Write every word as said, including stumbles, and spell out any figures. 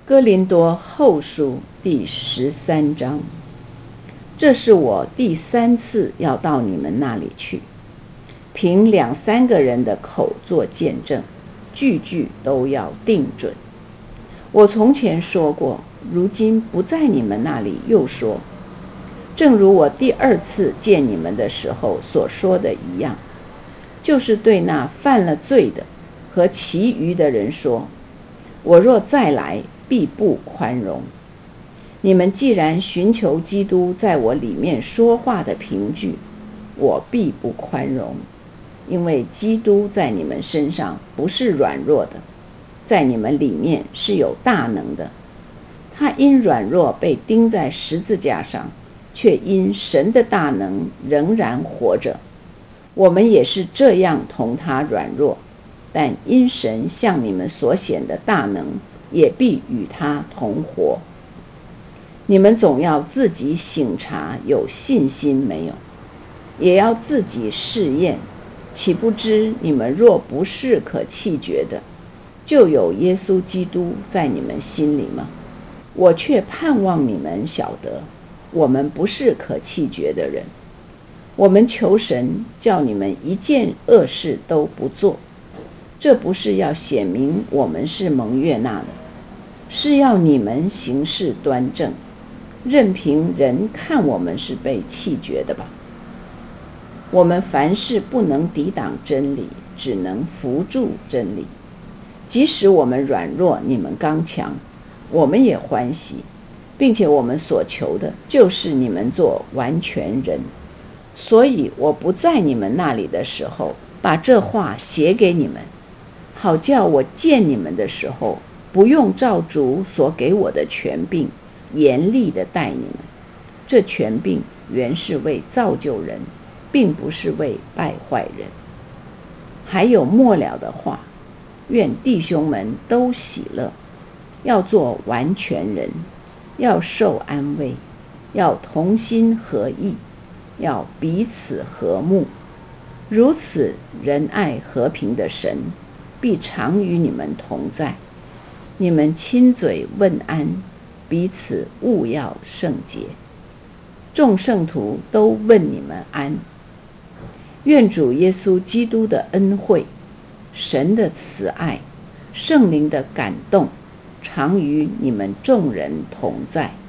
哥林多后书第十三章，这是我第三次要到你们那里去，凭两三个人的口作见证，句句都要定准。我从前说过，如今不在你们那里又说，正如我第二次见你们的时候所说的一样，就是对那犯了罪的和其余的人说，我若再来，必不宽容。你们既然寻求基督在我里面说话的凭据，我必不宽容，因为基督在你们身上不是软弱的，在你们里面是有大能的。他因软弱被钉在十字架上，却因神的大能仍然活着。我们也是这样同他软弱，但因神向你们所显的大能，也必与他同活。你们总要自己省察有信心没有，也要自己试验，岂不知你们若不是可弃绝的，就有耶稣基督在你们心里吗？我却盼望你们晓得，我们不是可弃绝的人。我们求神叫你们一件恶事都不做，这不是要显明我们是蒙悦纳的，是要你们行事端正，任凭人看我们是被弃绝的吧。我们凡事不能抵挡真理，只能扶助真理。即使我们软弱，你们刚强，我们也欢喜，并且我们所求的就是你们做完全人。所以我不在你们那里的时候，把这话写给你们，好叫我见你们的时候，不用照主所给我的权柄严厉地待你们。这权柄原是为造就人，并不是为败坏人。还有末了的话，愿弟兄们都喜乐，要做完全人，要受安慰，要同心合意，要彼此和睦。如此仁爱和平的神必常与你们同在。你们亲嘴问安，彼此务要圣洁。众圣徒都问你们安。愿主耶稣基督的恩惠、神的慈爱、圣灵的感动，常与你们众人同在。